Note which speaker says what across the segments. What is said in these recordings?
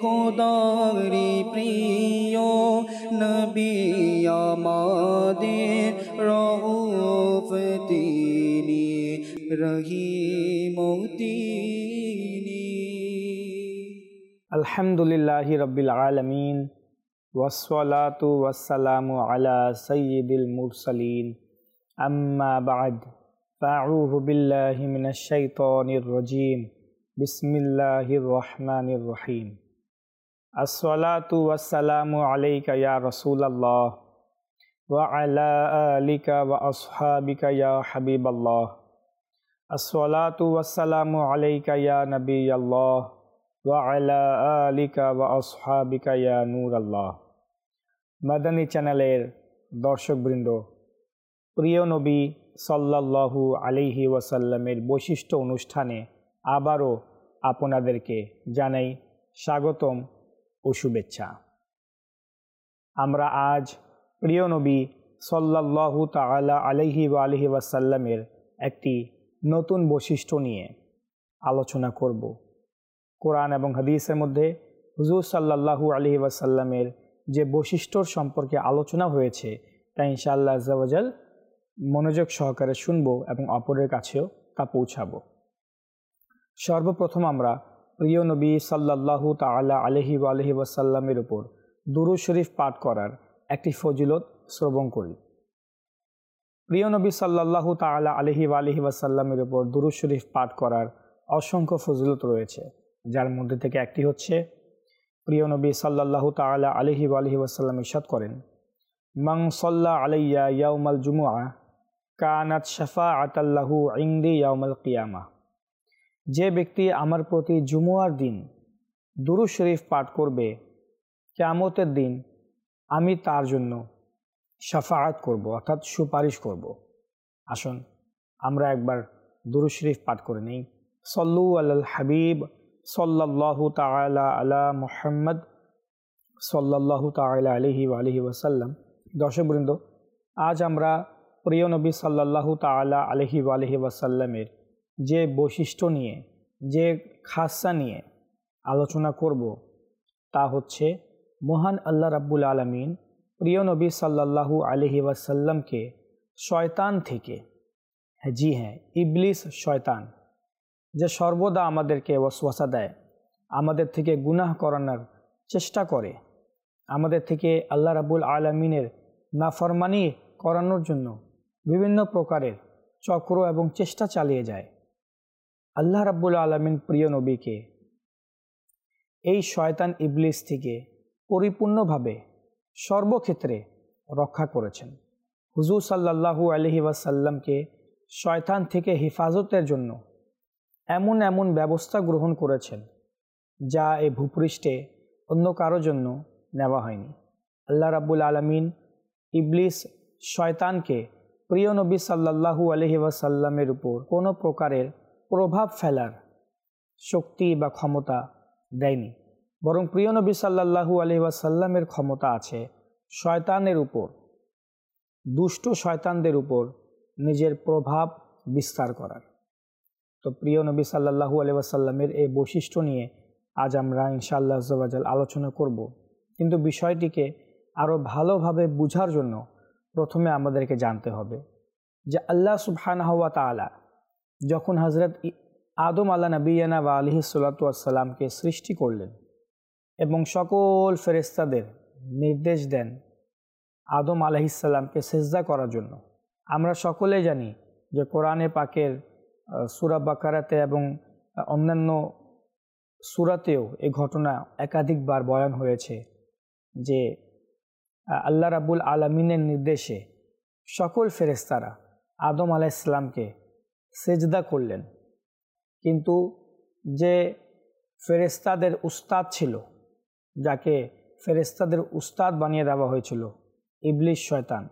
Speaker 1: খোদারি প্রিয় নবী আমাদের রউফ তিনি রহিম তিনি।
Speaker 2: আলহামদুলিল্লাহি রাব্বিল আলামিন ওয়াসসালাতু ওয়াসসালামু আলা সাইয়্যিদিল মুরসালিন আম্মা বা'দ ফাআউযু বিল্লাহি মিনাশ শাইতানির রাজীম বিসমিল্লাহির রহমানির রহিম। আসসালাতু ওয়াসসালামু আলাইকা ইয়া রাসূলাল্লাহ ওয়া আলা আলিকা ওয়া আসহাবিকা ইয়া হাবিবাল্লাহ। আসসালাতু ওয়াসসালামু আলাইকা ইয়া নাবিয়াল্লাহ ওয়া আলা আলিকা ওয়া আসহাবিকা ইয়া নূরাল্লাহ। মাদানী চ্যানেলের দর্শকবৃন্দ, প্রিয় নবী সাল্লাল্লাহু আলাইহি ওয়াসাল্লামের বৈশিষ্ট্য অনুষ্ঠানে আবারও আপনাদেরকে জানাই স্বাগতম ও শুভেচ্ছা। আমরা আজ প্রিয় নবী সাল্লাল্লাহু তাআলা আলাইহি ওয়া আলিহি ওয়াসাল্লামের একটি নতুন বৈশিষ্ট্য নিয়ে আলোচনা করব। কোরআন এবং হাদিসের মধ্যে হুজুর সাল্লাল্লাহু আলাইহি ওয়াসাল্লামের যে বৈশিষ্ট্যর সম্পর্কে আলোচনা হয়েছে তা ইনশাআল্লাহ আজ্জা ওয়া জাল মনোযোগ সহকারে শুনব এবং অপরের কাছেও তা পৌঁছাবো। সর্বপ্রথম আমরা প্রিয় নবী সাল্লাল্লাহু তাআলা আলাইহি ওয়া আলিহি ওয়াসাল্লামের উপর দুরূদ শরীফ পাঠ করার একটি ফজিলত শ্রবণ করি। প্রিয় নবী সাল্লাল্লাহু তাআলা আলাইহি ওয়া আলিহি ওয়াসাল্লামের উপর দুরূদ শরীফ পাঠ করার অসংখ্য ফজিলত রয়েছে, যার মধ্যে থেকে একটি হচ্ছে প্রিয় নবী সাল্লাল্লাহু তাআলা আলাইহি ওয়া আলিহি ওয়াসাল্লাম ইরশাদ করেন, মান সাল্লা আলাইয়া ইয়াউমাল জুমুআ কানাত শাফাআতাল লাহু ইনদি ইয়াউমাল কিয়ামাহ। যে ব্যক্তি আমার প্রতি জুমুয়ার দিন দুরূদ শরীফ পাঠ করবে, কিয়ামতের দিন আমি তার জন্য শাফাআত করব, অর্থাৎ সুপারিশ করব। আসুন আমরা একবার দুরূদ শরীফ পাঠ করে নেই। সল্লু আলাল হাবিব সাল্লাল্লাহু তাআলা আলা মুহাম্মদ সাল্লাল্লাহু তাআলা আলাইহি ওয়া আলিহি ওয়াসাল্লাম। দর্শকবৃন্দ, আজ আমরা প্রিয় নবী সাল্লাল্লাহু তাআলা আলাইহি ওয়া আলিহি ওয়াসাল্লামের যে বৈশিষ্ট্য নিয়ে, যে খাসা নিয়ে আলোচনা করব তা হচ্ছে মহান আল্লাহ রাব্বুল আলামিন প্রিয় নবী সাল্লাল্লাহু আলাইহি ওয়াসাল্লামকে শয়তান থেকে, জি হ্যাঁ ইবলিস শয়তান, যে সর্বদা আমাদেরকে ওয়াসওয়াসা দেয়, আমাদের থেকে গুনাহ করানোর চেষ্টা করে, আমাদের থেকে আল্লাহ রাব্বুল আলামিনের নাফরমানি করানোর জন্য বিভিন্ন প্রকারের চক্র এবং চেষ্টা চালিয়ে যায়। আল্লাহ রাব্বুল আলামিন প্রিয় নবীকে এই শয়তান ইবলিস থেকে পরিপূর্ণভাবে সর্বক্ষেত্রে রক্ষা করেছেন। হুজুর সাল্লাল্লাহু আলাইহি ওয়াসাল্লামকে শয়তান থেকে হেফাজতের জন্য এমন এমন ব্যবস্থা গ্রহণ করেছেন যা এই ভূপৃষ্ঠে অন্য কারোর জন্য নেওয়া হয়নি। আল্লাহ রাব্বুল আলামিন ইবলিস শয়তানকে প্রিয় নবী সাল্লাল্লাহু আলাইহি ওয়াসাল্লামের উপর কোনো প্রকারের প্রভাব ফেলার শক্তি বা ক্ষমতা দেয়নি, বরং প্রিয় নবী সাল্লাল্লাহু আলাইহি ওয়াসাল্লামের ক্ষমতা আছে শয়তানের উপর, দুষ্ট শয়তানদের উপর নিজের প্রভাব বিস্তার করার। তো প্রিয় নবী সাল্লাল্লাহু আলাইহি ওয়াসাল্লামের এই বৈশিষ্ট্য নিয়ে আজ আমরা ইনশাআল্লাহ আজ্জা ওয়া জাল আলোচনা করব। কিন্তু বিষয়টিকে আরও ভালোভাবে বুঝার জন্য প্রথমে আমাদেরকে জানতে হবে যে আল্লাহ সুবহানাহু ওয়া তাআলা যখন হযরত আদম আলা নবিয়ানা ওয়া আলাইহিস সালাতু ওয়াস সালামকে সৃষ্টি করলেন এবং সকল ফেরেশতাদের নির্দেশ দেন আদম আলাইহিস সালামকে সিজদা করার জন্য। আমরা সকলে জানি যে কোরআনে পাকের সূরা বাকারাতে এবং অন্যান্য সূরাতেও এই ঘটনা একাধিকবার বয়ান হয়েছে যে আল্লাহ রাব্বুল আলামিনের নির্দেশে সকল ফেরেশতারা আদম আলাইহিস সালামকে সিজদা করলেন, কিন্তু যে ফেরেশতাদের উস্তাদ ছিল, যাকে ফেরেশতাদের উস্তাদ বানিয়ে দেওয়া হয়েছিল ইবলিস শয়তান,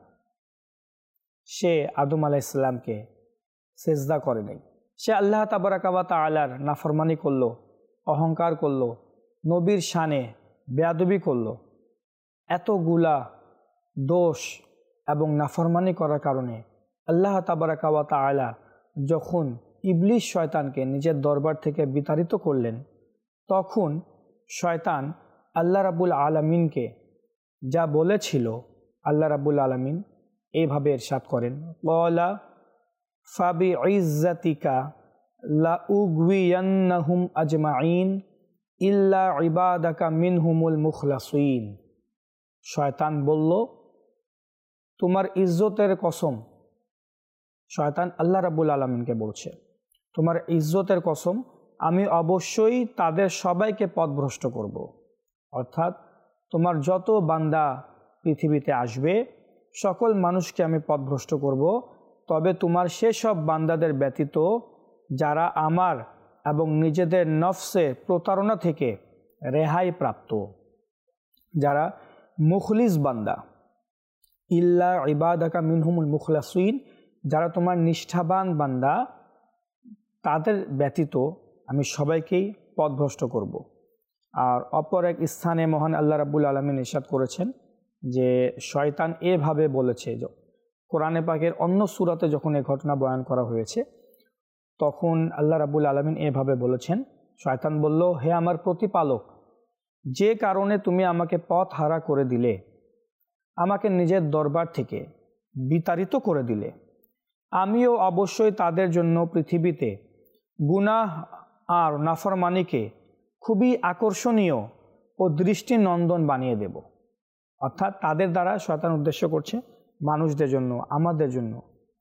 Speaker 2: সে আদম আলাইহিস সালামকে সিজদা করে নাই। সে আল্লাহ তাবারাকা ওয়া তাআলার নাফরমানি করলো, অহংকার করলো, নবীর শানে বেয়াদবি করলো। এতগুলা দোষ এবং নাফরমানি করার কারণে আল্লাহ তাবারাকা ওয়া তাআলা যখন ইবলিস শয়তানকে নিজের দরবার থেকে বিতাড়িত করলেন, তখন শয়তান আল্লাহ রাব্বুল আলামিনকে যা বলেছিল, আল্লাহ রাব্বুল আলামিন এইভাবে ইরশাদ করেন, ক্বালা ফাবিইজ্জাতিকা লাউগওয়িয়ান্নাহুম আজমাইন ইল্লা ইবাদাকা মিনহুমুল মুখলাসিন। শয়তান বলল, তোমার ইজ্জতের কসম, শয়তান আল্লাহ রাব্বুল আলামিনকে বলছে, তোমার ইজ্জতের কসম, আমি অবশ্যই তাদের সবাইকে পথভ্রষ্ট করব। অর্থাৎ তোমার যত বান্দা পৃথিবীতে আসবে সকল মানুষকে আমি পথভ্রষ্ট করব, তবে তোমার সেসব বান্দাদের ব্যতীত যারা আমার এবং নিজেদের নফসে প্রতারণা থেকে রেহাই প্রাপ্ত, যারা মুখলিস বান্দা, ইল্লা ইবাদাকা মিনহুমুল মুখলাসিন, যারা তোমার নিষ্ঠাবান বান্দা, তাদের ব্যতীত আমি সবাইকেই পথভ্রষ্ট করব। আর অপর এক স্থানে মহান আল্লাহ রাব্বুল আলামিন ইরশাদ করেছেন যে শয়তান এভাবে বলেছে, কোরআনে পাকের অন্য সূরাতে যখন এই ঘটনা বয়ান করা হয়েছে তখন আল্লাহ রাব্বুল আলামিন এভাবে বলেছেন, শয়তান বলল, হে আমার প্রতিপালক, যে কারণে তুমি আমাকে পথ হারা করে দিলে, আমাকে নিজের দরবার থেকে বিতাড়িত করে দিলে, আমিও অবশ্যই তাদের জন্য পৃথিবীতে গুনাহ আর নাফরমানিকে খুবই আকর্ষণীয় ও দৃষ্টিনন্দন বানিয়ে দেব। অর্থাৎ তাদের দ্বারা শয়তান উদ্দেশ্য করছে মানুষদের জন্য, আমাদের জন্য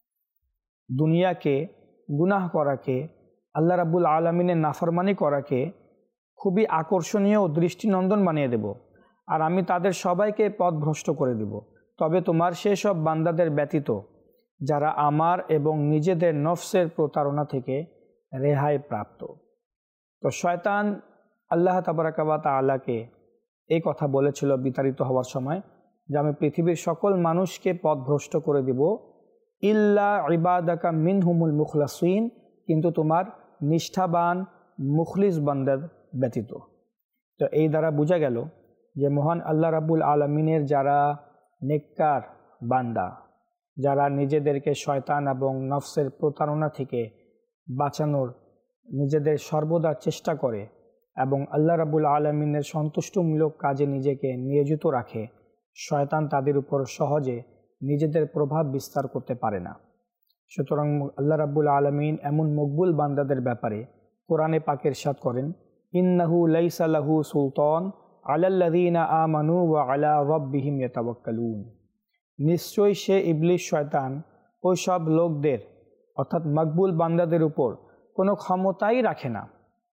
Speaker 2: দুনিয়াকে, গুনাহ করাকে, আল্লাহ রাব্বুল আলামিনের নাফরমানি করাকে খুবই আকর্ষণীয় ও দৃষ্টিনন্দন বানিয়ে দেব, আর আমি তাদের সবাইকে পথভ্রষ্ট করে দেব, তবে তোমার সেসব বান্দাদের ব্যতীত যারা আমার এবং নিজেদের নফসের প্রতারণা থেকে রেহাই প্রাপ্ত। তো শয়তান আল্লাহ তাবারাকা ওয়া তাআলাকে এই কথা বলেছিল বিতাড়িত হওয়ার সময় যে আমি পৃথিবীর সকল মানুষকে পথভ্রষ্ট করে দেব, ইল্লা ইবাদাকা মিনহুমুল মুখলাসিন, কিন্তু তোমার নিষ্ঠাবান মুখলিস বান্দার ব্যতীত। তো এই দ্বারা বোঝা গেল যে মহান আল্লাহ রাব্বুল আলামিনের যারা নেককার বান্দা, যারা নিজেদেরকে শয়তান এবং নফসের প্রতারণা থেকে বাঁচানোর নিজেদের সর্বদা চেষ্টা করে এবং আল্লাহ রাব্বুল আলামিনের সন্তুষ্টমূলক কাজে নিজেকে নিয়োজিত রাখে, শয়তান তাদের উপর সহজে নিজেদের প্রভাব বিস্তার করতে পারে না। সুতরাং আল্লাহ রাব্বুল আলামিন এমন মকবুল বান্দাদের ব্যাপারে কোরআনে পাকে ইরশাদ করেন, ইন্নাহু লাইসা লাহু সুলতান আলাল্লাযীনা আমানু ওয়া আলা রাব্বিহিম ইয়াতাওয়াক্কালুন। নিশ্চয়ই সে ইবলিস শয়তান ওই সব লোকদের অর্থাৎ মকবুল বান্দাদের উপর কোনো ক্ষমতাই রাখে না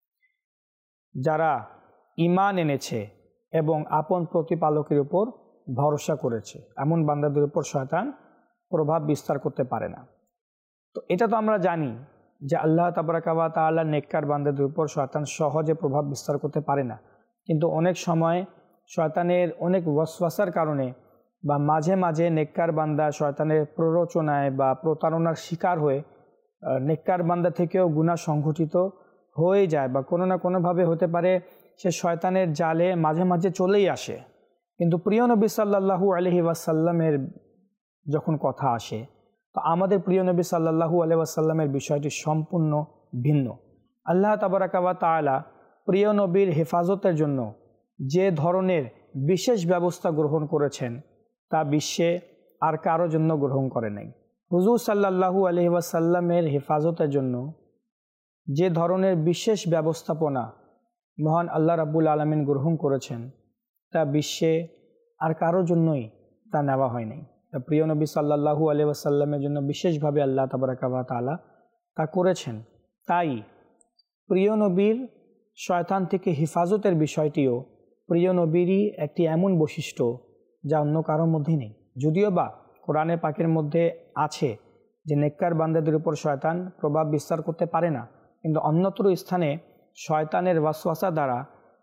Speaker 2: যারা ঈমান এনেছে এবং আপন প্রতিপালকের উপর ভরসা করেছে। এমন বান্দাদের উপর শয়তান প্রভাব বিস্তার করতে পারে না। তো এটা তো আমরা জানি যে আল্লাহ তাবারাকা ওয়া তাআলা নেককার বান্দাদের উপর শয়তান সহজে প্রভাব বিস্তার করতে পারে না, কিন্তু অনেক সময় শয়তানের অনেক ওয়াসওয়াসার কারণে বা মাঝে মাঝে নেককার বান্দা শয়তানের প্ররোচনায় বা প্রতারণার শিকার হয়ে নেককার বান্দা থেকেও গুনাহ সংঘটিত হয়ে যায়, বা কোনো না কোনোভাবে হতে পারে সে শয়তানের জালে মাঝে মাঝে চলেই আসে। কিন্তু প্রিয় নবী সাল্লাল্লাহু আলাইহি ওয়াসাল্লামের যখন কথা আসে, তো আমাদের প্রিয় নবী সাল্লাল্লাহু আলাইহি ওয়াসাল্লামের বিষয়টি সম্পূর্ণ ভিন্ন। আল্লাহ তাবারাকা ওয়া তাআলা প্রিয় নবীর হেফাজতের জন্য যে ধরনের বিশেষ ব্যবস্থা গ্রহণ করেছেন তা বিশ্বে আর কারো জন্য গ্রহণ করে নাই। হুজুর সাল্লাল্লাহু আলাইহি ওয়াসাল্লামের হেফাজতের জন্য যে ধরনের বিশেষ ব্যবস্থাপনা মহান আল্লাহ রাব্বুল আলামিন গ্রহণ করেছেন তা বিশ্বে আর কারো জন্যই তা নেওয়া হয় নাই। তা প্রিয় নবী সাল্লাল্লাহু আলাইহি ওয়াসাল্লামের জন্য বিশেষভাবে আল্লাহ তাবারাকা ওয়া তাআলা তা করেছেন। তাই প্রিয় নবীর শয়তান থেকে হেফাজতের বিষয়টিও প্রিয় নবীরই একটি এমন বৈশিষ্ট্য যা অন্য কারোর মধ্যেই নেই। যদিও বা কোরআনে পাকের মধ্যে আছে যে নেককার বান্দাদের উপর শয়তান প্রভাব বিস্তার করতে পারে না, কিন্তু অন্যত্র স্থানে শয়তানের ওয়াসওয়াসা দ্বারা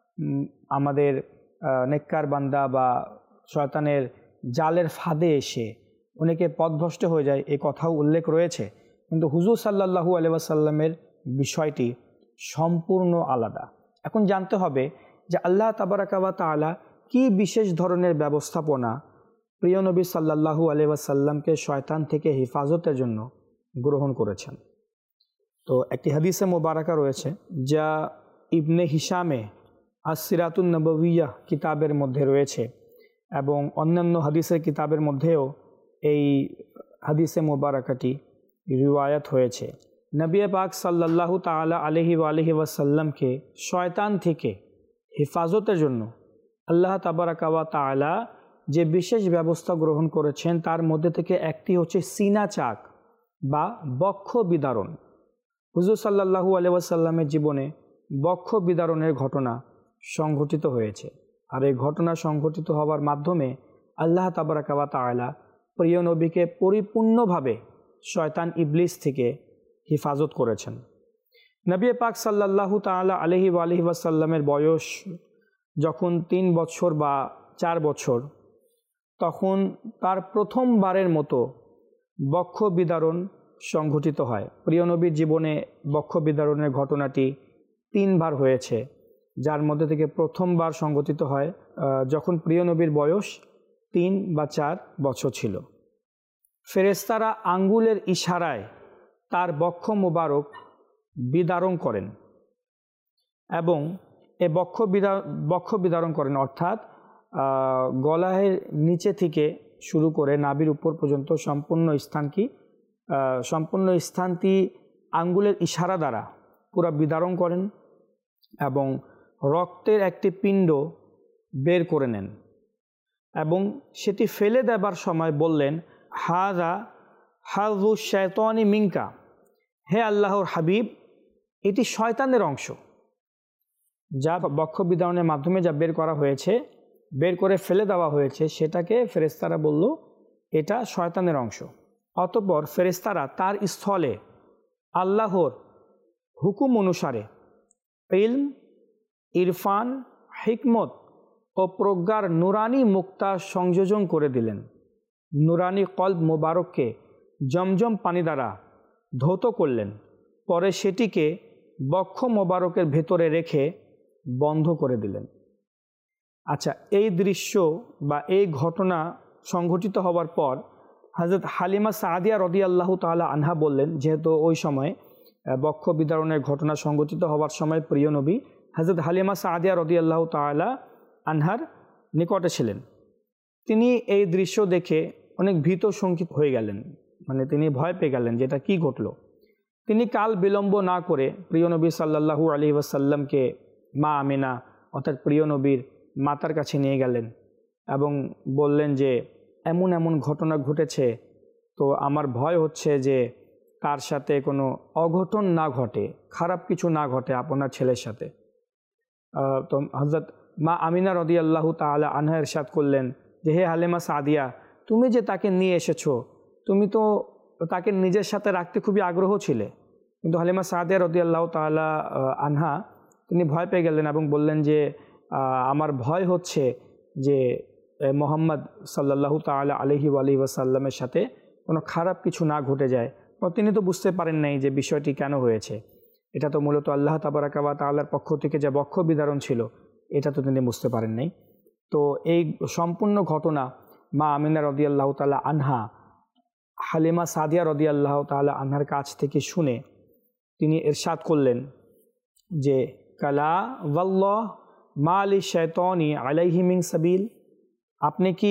Speaker 2: আমাদের নেককার বান্দা বা শয়তানের জালের ফাঁদে এসে অনেকে পথভ্রষ্ট হয়ে যায়, এই কথাও উল্লেখ রয়েছে। কিন্তু হুজুর সাল্লাল্লাহু আলাইহি ওয়াসাল্লামের বিষয়টি সম্পূর্ণ আলাদা। এখন জানতে হবে যে আল্লাহ তাবারাকা ওয়া তাআলা কি বিশেষ ধরনের ব্যবস্থাপনা প্রিয় নবী সাল্লাল্লাহু আলাইহি ওয়াসাল্লামকে শয়তান থেকে হেফাজতের জন্য গ্রহণ করেছেন। তো একটি হাদিসে মোবারকা রয়েছে যা ইবনে হিশামে আস-সিরাতুন নববিয়্যাহ কিতাবের মধ্যে রয়েছে এবং অন্যান্য হাদিসের কিতাবের মধ্যেও এই হাদিসে মুবারাকাটি রিওয়ায়াত হয়েছে। নবী পাক সাল্লাল্লাহু তাআলা আলাইহি ওয়াসাল্লামকে শয়তান থেকে হেফাজতের জন্য আল্লাহ তাবারাকা ওয়া তাআলা যে বিশেষ ব্যবস্থা গ্রহণ করেছেন তার মধ্যে থেকে একটি হচ্ছে সিনা চাক বা বক্ষ বিদারণ। হুজুর সাল্লাল্লাহু আলাইহি ওয়াসাল্লামের জীবনে বক্ষ বিদারণের ঘটনা সংঘটিত হয়েছে। আর এই ঘটনা সংঘটিত হওয়ার মাধ্যমে আল্লাহ তাবারাকা ওয়া তাআলা প্রিয় নবীকে পরিপূর্ণভাবে শয়তান ইবলিস থেকে হেফাজত করেছেন। নবী পাক সাল্লাল্লাহু তাআলা আলাইহি ওয়াসাল্লামের বয়স যখন 3 বছর বা 4 বছর, তখন তার প্রথমবারের মতো বক্ষ বিদারণ সংঘটিত হয়। প্রিয় নবীর জীবনে বক্ষ বিদারণের ঘটনাটি 3 বার হয়েছে, যার মধ্যে থেকে প্রথমবার সংঘটিত হয় যখন প্রিয় নবীর বয়স 3 বা 4 বছর ছিল। ফেরেশতারা আঙ্গুলের ইশারায় তার বক্ষ মোবারক বিদারণ করেন এবং এ বক্ষ বিদারণ করেন, অর্থাৎ গলার নিচে থেকে শুরু করে নাভির উপর পর্যন্ত সম্পূর্ণ স্থানটি আঙ্গুলের ইশারা দ্বারা পুরো বিদারণ করেন এবং রক্তের একটি পিণ্ড বের করে নেন এবং সেটি ফেলে দেবার সময় বললেন, হাযু শায়তানি মিনকা, হে আল্লাহর হাবিব, এটি শয়তানের অংশ। যা বক্ষ বিদারণের মাধ্যমে যা বের করা হয়েছে, বের করে ফেলে দেওয়া হয়েছে, সেটাকে ফেরেশতারা বলল এটা শয়তানের অংশ। অতঃপর ফেরেশতারা তার স্থলে আল্লাহর হুকুম অনুসারে ইলম, ইরফান, হিকমত ও প্রজ্ঞার নুরানি মুক্তা সংযোজন করে দিলেন। নুরানি কলব মোবারককে জমজম পানি দ্বারা ধৌত করলেন, পরে সেটিকে বক্ষ মোবারকের ভেতরে রেখে বন্ধ করে দিলেন। আচ্ছা, এই দৃশ্য বা এই ঘটনা সংঘটিত হওয়ার পর হযরত হালিমা সাদিয়া রাদিয়াল্লাহু তাআলা আনহা বললেন, যেহেতু ওই সময় বক্ষ বিদারণের ঘটনা সংঘটিত হওয়ার সময় প্রিয় নবী হযরত হালিমা সাদিয়া রাদিয়াল্লাহু তাআলা আনহার নিকটে ছিলেন, তিনি এই দৃশ্য দেখে অনেক ভীত শঙ্কিত হয়ে গেলেন, মানে তিনি ভয় পেয়ে গেলেন যে এটা কী ঘটল। তিনি কাল বিলম্ব না করে প্রিয় নবী সাল্লাল্লাহু আলাইহি ওয়াসাল্লামকে মা আমিনা অর্থাৎ প্রিয় নবীর মাতার কাছে নিয়ে গেলেন এবং বললেন যে এমন এমন ঘটনা ঘটেছে, তো আমার ভয় হচ্ছে যে তার সাথে কোনো অঘটন না ঘটে, খারাপ কিছু না ঘটে আপনার ছেলের সাথে। তো হযরত মা আমিনা রাদিয়াল্লাহু তাআলা আনহা ইরশাদ করলেন যে, হে হালিমা সাদিয়া, তুমি যে তাকে নিয়ে এসেছো, তুমি তো তাকে নিজের সাথে রাখতে খুবই আগ্রহ ছিলে। কিন্তু হালিমা সাদিয়া রাদিয়াল্লাহু তাআলা আনহা তিনি ভয় পেয়ে গেলেন এবং বললেন যে আমার ভয় হচ্ছে যে মুহাম্মদ সাল্লাল্লাহু তাআলা আলাইহি ওয়াসাল্লামের সাথে কোনো খারাপ কিছু না ঘটে যায়। তিনি তো বুঝতে পারেন নাই যে বিষয়টি কেন হয়েছে, এটা তো মূলত আল্লাহ তাবারাকা ওয়া তাআলার পক্ষ থেকে যে বক্ষ বিদারণ ছিল, এটা তো তিনি বুঝতে পারেন নাই। তো এই সম্পূর্ণ ঘটনা মা আমিনা রাদিয়াল্লাহু তাআলা আনহা হালিমা সাদিয়া রাদিয়াল্লাহু তাআলা আনহার কাছ থেকে শুনে তিনি ইরশাদ করলেন যে কালা ওয়াল্লাহ মা লি শায়তানি আলাইহি মিন সাবিল, আপনি কি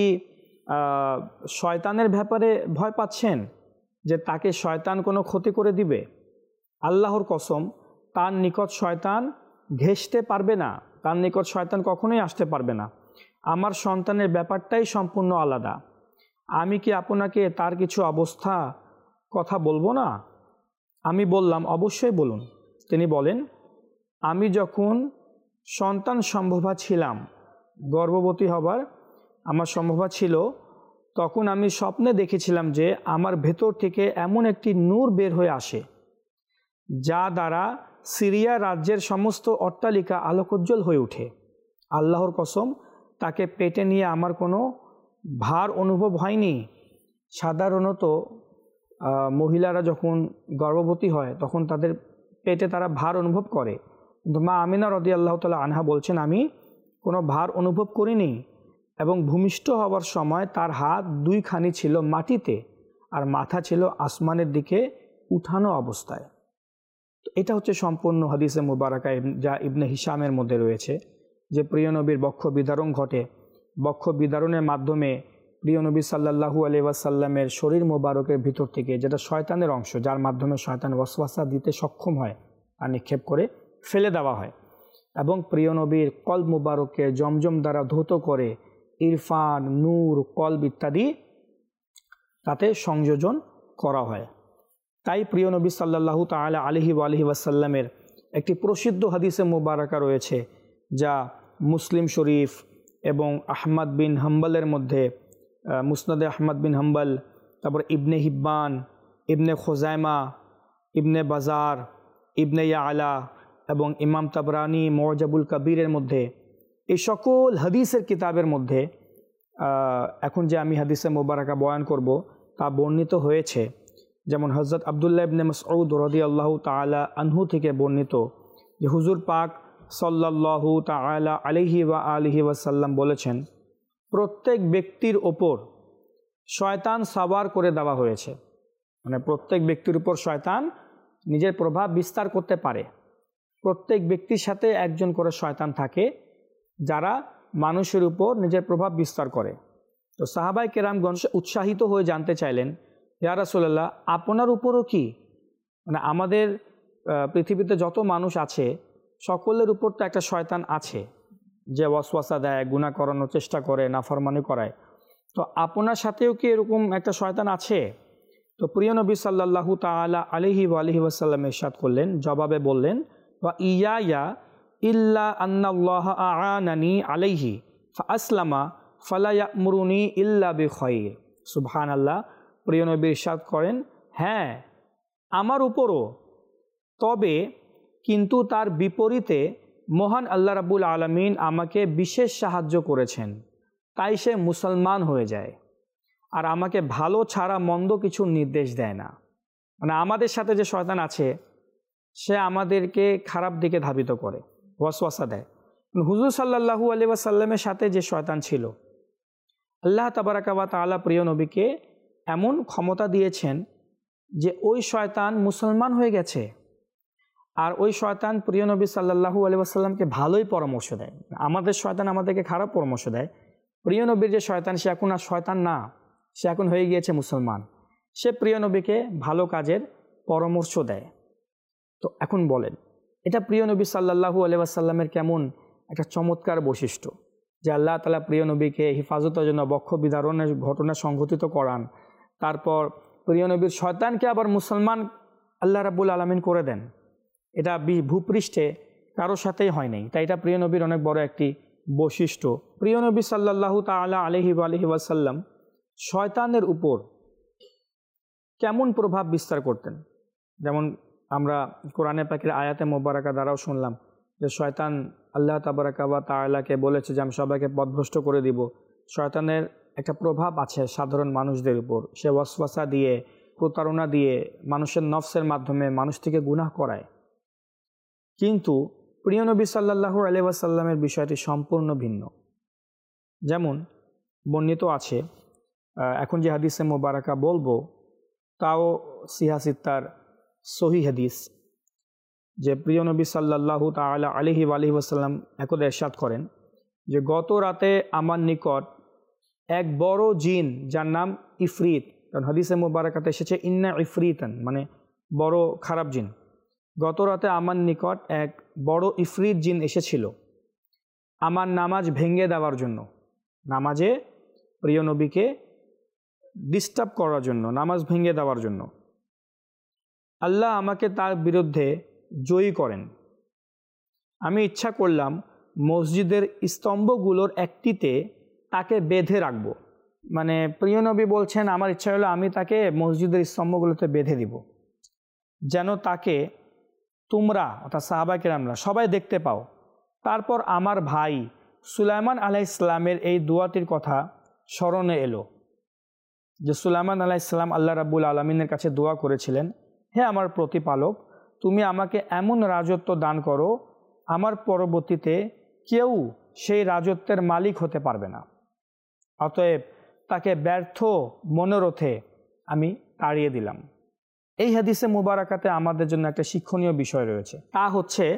Speaker 2: শয়তানের ব্যাপারে ভয় পাচ্ছেন যে তাকে শয়তান কোনো ক্ষতি করে দিবে? আল্লাহর কসম, তার নিকট শয়তান ঘেঁষতে পারবে না, তার নিকট শয়তান কখনোই আসতে পারবে না। আমার সন্তানের ব্যাপারটাই সম্পূর্ণ আলাদা। আমি কি আপনাকে তার কিছু অবস্থা কথা বলবো না? আমি বললাম, অবশ্যই বলুন। তিনি বলেন, আমি যখন সন্তান সম্ভবা ছিলাম, গর্ভবতী হবার আমার সম্ভবা ছিল, তখন আমি স্বপ্নে দেখেছিলাম যে আমার ভেতর থেকে এমন একটি নূর বের হয়ে আসে, যা দ্বারা সিরিয়া রাজ্যের সমস্ত অট্টালিকা আলোকোজ্জ্বল হয়ে ওঠে। আল্লাহর কসম, তাকে পেটে নিয়ে আমার কোনো ভার অনুভব হয়নি। সাধারণত মহিলারা যখন গর্ভবতী হয় তখন তাদের পেটে তারা ভার অনুভব করে, কিন্তু মা আমিনা রাদিয়াল্লাহু তাআলা আনহা বলছেন, আমি কোনো ভার অনুভব করিনি এবং ভূমিষ্ঠ হওয়ার সময় তার হাত 2খানি ছিল মাটিতে আর মাথা ছিল আসমানের দিকে উঠানো অবস্থায়। তো এটা হচ্ছে সম্পূর্ণ হাদিসে মুবারাকা যা ইবনে হিশামের মধ্যে রয়েছে, যে প্রিয় নবীর বক্ষ বিদারণ ঘটে। বক্ষ বিদারণের মাধ্যমে প্রিয় নবী সাল্লাল্লাহু আলাইহি ওয়াসাল্লামের শরীর মোবারকের ভিতর থেকে, যেটা শয়তানের অংশ, যার মাধ্যমে শয়তান ওয়াসওয়াসা দিতে সক্ষম হয়, তা নিক্ষেপ করে ফেলে দেওয়া হয় এবং প্রিয় নবীর কলব মোবারককে জমজম দ্বারা ধৌত করে ইরফান, নূর, কলব ইত্যাদি তাতে সংযোজন করা হয়। তাই প্রিয় নবী সাল্লাল্লাহু তাআলা আলাইহি ওয়াসাল্লামের একটি প্রসিদ্ধ হাদিসে মুবারাকা রয়েছে, যা মুসলিম শরীফ এবং আহমদ বিন হাম্বলের মধ্যে, মুসনাদে আহমদ বিন হাম্বল, তারপর ইবনে হিব্বান, ইবনে খুজাইমা, ইবনে বাজার, ইবনে ইয়ালা এবং ইমাম তাবরানি মুজাবুল কবিরের মধ্যে, এই সকল হাদিসের কিতাবের মধ্যে এখন যে আমি হাদিসে মুবারাকা বয়ান করব তা বর্ণিত হয়েছে। যেমন হযরত আব্দুল্লাহ ইবনে মাসউদ রাদিয়াল্লাহু তাআলা আনহু থেকে বর্ণিত যে হুজুর পাক সাল্লাল্লাহু তাআলা আলাইহি ওয়া আলিহি ওয়াসাল্লাম বলেছেন, প্রত্যেক ব্যক্তির ওপর শয়তান সাওয়ার করে দেওয়া হয়েছে। মানে প্রত্যেক ব্যক্তির উপর শয়তান নিজের প্রভাব বিস্তার করতে পারে। প্রত্যেক ব্যক্তির সাথে একজন করে শয়তান থাকে যারা মানুষের উপর নিজের প্রভাব বিস্তার করে। তো সাহাবায়ে কেরামগণ উৎসাহিত হয়ে জানতে চাইলেন, ইয়া রাসূলুল্লাহ, আপনার উপরও কি, মানে আমাদের পৃথিবীতে যত মানুষ আছে সকলের উপর তো একটা শয়তান আছে যে ওয়াসওয়াসা দেয়, গুনাহ করানোর চেষ্টা করে, নাফরমানি করায়, তো আপনার সাথেও কি এরকম একটা শয়তান আছে? তো প্রিয় নবী সাল্লাল্লাহু তাআলা আলাইহি ওয়াসাল্লাম ইরশাদ করলেন, জবাবে বললেন, ওয়া ইয়া ইল্লা আন্নাল্লাহা আ'আনানি আলাইহি ফাআসলামা ফালা ইয়া'মুরুনি ইল্লা বিখাইর। সুবহানাল্লাহ। প্রিয় নবী ইরশাদ করেন, হ্যাঁ আমার উপরও, তবে কিন্তু তার বিপরীতে মহান আল্লাহ রাব্বুল আলামিন আমাকে বিশেষ সাহায্য করেছেন, তাই সে মুসলমান হয়ে যায় আর আমাকে ভালো ছাড়া মন্দ কিছু নির্দেশ দেয় না। মানে আমাদের সাথে যে শয়তান আছে সে আমাদেরকে খারাপ দিকে ধাবিত করে, ওয়াসওয়াসা দেয়। হুজুর সাল্লাল্লাহু আলাইহি ওয়াসাল্লামের সাথে যে শয়তান ছিল, আল্লাহ তাবারাকা ওয়া তাআলা প্রিয় নবীকে এমন ক্ষমতা দিয়েছেন যে ওই শয়তান মুসলমান হয়ে গেছে। আর ওই শয়তান প্রিয় নবী সাল্লাল্লাহু আলাইহি ওয়াসাল্লামকে ভালোই পরামর্শ দেয়। আমাদের শয়তান আমাদেরকে খারাপ পরামর্শ দেয়। প্রিয় নবীর যে শয়তান, সে এখন আর শয়তান না, সে এখন হয়ে গিয়েছে মুসলমান। সে প্রিয় নবীকে ভালো কাজের পরামর্শ দেয়। তো এখন বলেন, এটা প্রিয় নবী সাল্লাল্লাহু আলাইহি ওয়াসাল্লামের কেমন একটা চমৎকার বৈশিষ্ট্য যে আল্লাহ তাআলা প্রিয় নবীকে হিফাজতের জন্য বক্ষ বিদারণের ঘটনা সংঘটিত করান, তারপর প্রিয় নবীর শয়তানকে আবার মুসলমান আল্লাহ রাব্বুল আলামিন করে দেন। এটা ভূপৃষ্ঠে কারোর সাথেই হয় নাই। তাই এটা প্রিয় নবীর অনেক বড় একটি বৈশিষ্ট্য। প্রিয় নবী সাল্লাল্লাহু তাআলা আলাইহি ওয়াসাল্লাম শয়তানের উপর কেমন প্রভাব বিস্তার করতেন, যেমন আমরা কোরআনে পাকের আয়াতে মোবারকা দ্বারাও শুনলাম যে শয়তান আল্লাহ তাবারাকা ওয়া তাআলাকে বলেছে যে আমি সবাইকে পথভ্রষ্ট করে দিব। শয়তানের একটা প্রভাব আছে সাধারণ মানুষদের উপর। সে ওয়াসওয়াসা দিয়ে, প্রতারণা দিয়ে, মানুষের নফসের মাধ্যমে মানুষ থেকে গুনাহ করায়। কিন্তু প্রিয় নবী সাল্লাল্লাহু আলাইহি ওয়াসাল্লামের বিষয়টি সম্পূর্ণ ভিন্ন। যেমন বর্ণিত আছে, এখন যে হাদিসে মোবারকা বলবো তাও সিহাসিত্তার সহি হাদিস, যে প্রিয় নবী সাল্লাল্লাহু তাআলা আলাইহি ওয়াসাল্লাম একদা ইরশাদ করেন যে গত রাতে আমার নিকট এক বড় জিন, যার নাম ইফরিত, কারণ হাদিসে মোবারকাতে এসেছে ইন্না ইফরিতান, মানে বড় খারাপ জিন। গত রাতে আমার নিকট এক বড় ইফরিত জিন এসেছিল আমার নামাজ ভেঙে দেওয়ার জন্য, নামাজে প্রিয় নবীকে ডিস্টার্ব করার জন্য, নামাজ ভেঙে দেওয়ার জন্য। আল্লাহ আমাকে তার বিরুদ্ধে জয়ী করেন। আমি ইচ্ছা করলাম মসজিদের স্তম্ভগুলোর একটিতে তাকে বেঁধে রাখব। মানে প্রিয় নবী বলছেন, আমার ইচ্ছা হলো আমি তাকে মসজিদের স্তম্ভগুলোতে বেঁধে দিব, যেন তাকে তোমরা অর্থাৎ সাহাবা কেরামরা সবাই দেখতে পাও। তারপর আমার ভাই সুলাইমান আলাইহিস সালামের এই দোয়াটির কথা স্মরণে এলো যে সুলাইমান আলাইহিস সালাম আল্লাহ রাব্বুল আলামিনের কাছে দোয়া করেছিলেন, হে আমার প্রতিপালক, তুমি আমাকে এমন রাজত্ব দান করো আমার পরবর্তীতে কেউ সেই রাজত্বের মালিক হতে পারবে না। অতএব তাকে ব্যর্থ মনোরথে আমি তাড়িয়ে দিলাম। এই হাদিসে মুবারাকাতে আমাদের জন্য একটা শিক্ষণীয় বিষয় রয়েছে, তা হচ্ছে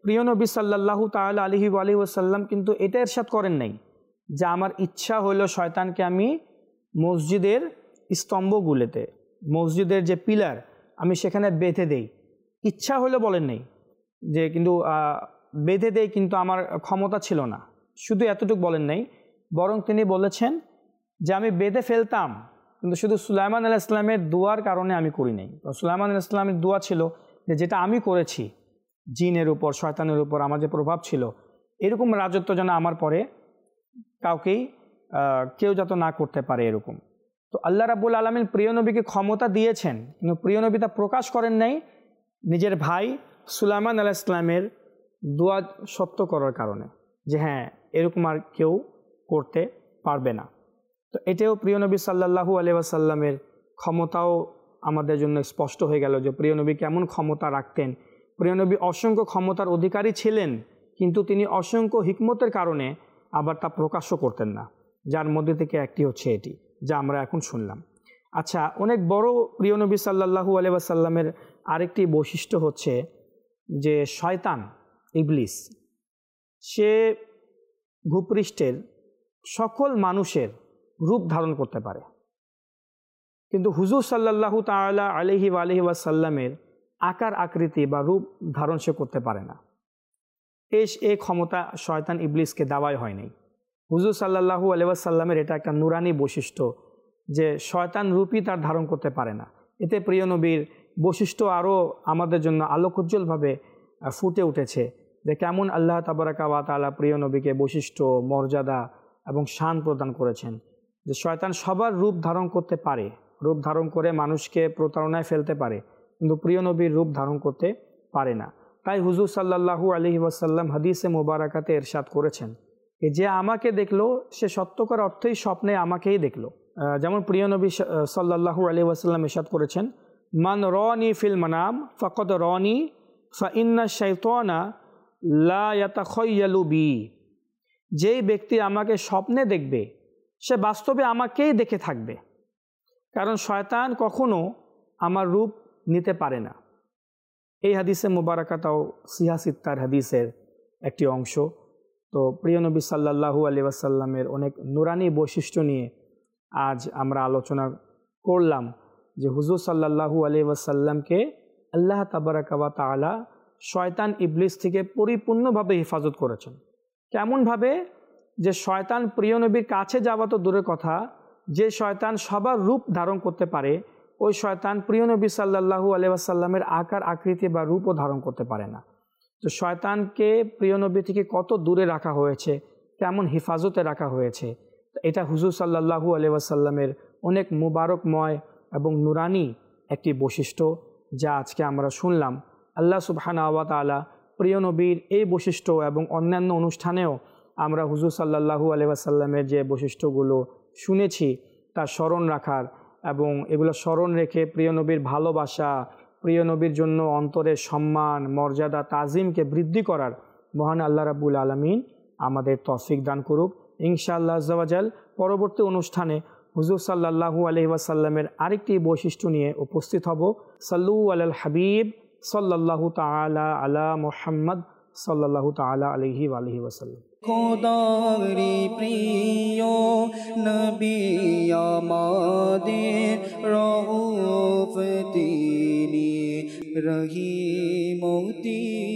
Speaker 2: প্রিয় নবী সাল্লাল্লাহু তাআলা আলাইহি ওয়াসাল্লাম কিন্তু এটা ইরশাদ করেন নাই যে আমার ইচ্ছা হলো শয়তানকে আমি মসজিদের স্তম্ভগুলোতে, মসজিদের যে পিলার আমি সেখানে বেঁধে দেই, ইচ্ছা হলো বলেন নাই যে কিন্তু বেঁধে দেই, কিন্তু আমার ক্ষমতা ছিল না, শুধু এতটুকু বলেন নাই। বরং তিনি বলেছেন যে আমি বেঁধে ফেলতাম, কিন্তু শুধু সুলাইমান আলাইহিস সালামের দোয়ার কারণে আমি করি নাই। সুলাইমান আলাইহিস সালামের দোয়া ছিল যে যেটা আমি করেছি জিনের উপর, শয়তানের উপর আমার যে প্রভাব ছিল, এরকম রাজত্ব যেন আমার পরে কাউকেই কেউ যত না করতে পারে এরকম। তো আল্লাহ রাব্বুল আলামিন প্রিয় নবীকে ক্ষমতা দিয়েছেন, কিন্তু প্রিয় নবী তা প্রকাশ করেন নাই নিজের ভাই সুলাইমান আলাইহিস সালামের দোয়া সত্য করার কারণে, যে হ্যাঁ এরকম আর কেউ করতে পারবে না। তো এটাও প্রিয় নবী সাল্লাল্লাহু আলাইহি ওয়াসাল্লামের ক্ষমতাও আমাদের জন্য স্পষ্ট হয়ে গেল যে প্রিয় নবী কেমন ক্ষমতা রাখতেন। প্রিয় নবী অসংখ্য ক্ষমতার অধিকারী ছিলেন, কিন্তু তিনি অসংখ্য হিকমতের কারণে আবার তা প্রকাশও করতেন না, যার মধ্যে থেকে একটি হচ্ছে এটি যা আমরা এখন শুনলাম। আচ্ছা, অনেক বড় প্রিয় নবী সাল্লাল্লাহু আলাইহি ওয়াসাল্লামের আরেকটি বৈশিষ্ট্য হচ্ছে যে শয়তান ইবলিস সে ভূপৃষ্ঠের সকল মানুষের রূপ ধারণ করতে পারে, কিন্তু হুজুর সাল্লাল্লাহু তাআলা আলাইহি ওয়াসাল্লামের আকার আকৃতি বা রূপ ধারণ সে করতে পারে না। এই ক্ষমতা শয়তান ইবলিসকে দেওয়াই হয় নাই। হুজুর সাল্লাল্লাহু আলাইহি ওয়াসাল্লামের এটা একটা নুরানি বৈশিষ্ট্য যে শয়তান রূপই তার ধারণ করতে পারে না। এতে প্রিয় নবীর বৈশিষ্ট্য আরও আমাদের জন্য আলোকোজ্জ্বলভাবে ফুটে উঠেছে যে কেমন আল্লাহ তাবারাকা ওয়া তাআলা প্রিয় নবীকে বৈশিষ্ট্য, মর্যাদা এবং শান প্রদান করেছেন। যে শয়তান সবার রূপ ধারণ করতে পারে, রূপ ধারণ করে মানুষকে প্রতারণায় ফেলতে পারে, কিন্তু প্রিয় নবীর রূপ ধারণ করতে পারে না। তাই হুজুর সাল্লাল্লাহু আলাইহি ওয়াসাল্লাম হাদিসে মুবারাকাতে ইরশাদ করেছেন যে আমাকে দেখলো সে সত্যকার অর্থেই স্বপ্নে আমাকেই দেখলো। যেমন প্রিয় নবী সাল্লাল্লাহু আলাইহি ওয়াসাল্লাম ইরশাদ করেছেন, মান রানি ফিল মানাম ফাকাদ রানি ফা ইন্না শাইতানা লা ইয়াতাখায়্যালু বি। যেই ব্যক্তি আমাকে স্বপ্নে দেখবে সে বাস্তবে আমাকেই দেখে থাকবে, কারণ শয়তান কখনো আমার রূপ নিতে পারে না। এই হাদিসে মুবারাকাতাও সিহা সিত্তার হাদিসের একটি অংশ। তো প্রিয় নবী সাল্লাল্লাহু আলাইহি ওয়াসাল্লামের অনেক নুরানি বৈশিষ্ট্য নিয়ে আজ আমরা আলোচনা করলাম যে হুজুর সাল্লাল্লাহু আলাইহি ওয়াসাল্লামকে আল্লাহ তাবারাকা ওয়া তাআলা শয়তান ইবলিস থেকে পরিপূর্ণভাবে হেফাজত করেছেন। কেমনভাবে? যে শয়তান প্রিয় নবীর কাছে যাওয়া তো দূরের কথা, যে শয়তান সবার রূপ ধারণ করতে পারে ওই শয়তান প্রিয় নবী সাল্লাল্লাহু আলাইহি ওয়াসাল্লামের আকার আকৃতি বা রূপও ধারণ করতে পারে না। তো শয়তানকে প্রিয় নবী থেকে কত দূরে রাখা হয়েছে, কেমন হেফাজতে রাখা হয়েছে, এটা হুজুর সাল্লাল্লাহু আলাইহি ওয়াসাল্লামের অনেক মুবারকময় এবং নুরানি একটি বৈশিষ্ট্য যা আজকে আমরা শুনলাম। আল্লাহ সুবহানাহু ওয়া তাআলা প্রিয় নবীর এই বৈশিষ্ট্য এবং অন্যান্য অনুষ্ঠানেও আমরা হুজুর সাল্লাল্লাহু আলাইহি ওয়াসাল্লামের যে বৈশিষ্ট্যগুলো শুনেছি তা স্মরণ রাখার এবং এগুলো স্মরণ রেখে প্রিয় নবীর ভালোবাসা, প্রিয় নবীর জন্য অন্তরের সম্মান, মর্যাদা, তাজিমকে বৃদ্ধি করার মহান আল্লাহ রাব্বুল আলামিন আমাদের তৌফিক দান করুক। ইনশাআল্লাহ আজ্জা ওয়া জাল পরবর্তী অনুষ্ঠানে হুজুর সাল্লাল্লাহু আলাইহি ওয়াসাল্লামের আরেকটি বৈশিষ্ট্য নিয়ে উপস্থিত হব। সাল্লু আলাল হাবিব সাল্লাল্লাহু তাআলা আলা মুহাম্মদ সাল্লাল্লাহু তাআলা আলাইহি ওয়া আলিহি ওয়াসাল্লাম।
Speaker 1: খোদারি প্রিয় নবী আমাদের রউফ তিনি রহিম তিনি।